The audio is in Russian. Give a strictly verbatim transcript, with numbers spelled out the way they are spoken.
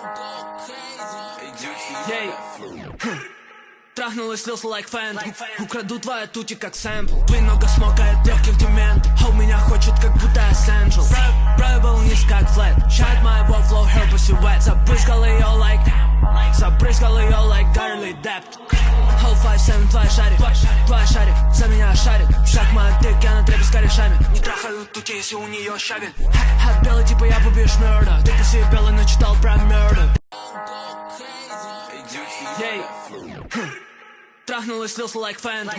Ей, трахнулась, слился like Phantom. Украду твои тути как сэмпл. Твин нога смокает легких демент. А у меня хочет как будто essential. Пробовал низ как флэт. Шайт моего flow, her pussy wet. Запрыскал ее like Запрыскал ее like Garly Dept. Whole five seven твоя шарик. Твоя шарик, за меня шарит. Шаг моя дык, я на трепе с корешами. Не трахаю тути, если у нее щавель. Хат белый, типа я побьешь мёрда. Ты пусть белый, но читал про murder. Ей, трахнулась, слился like Phantom.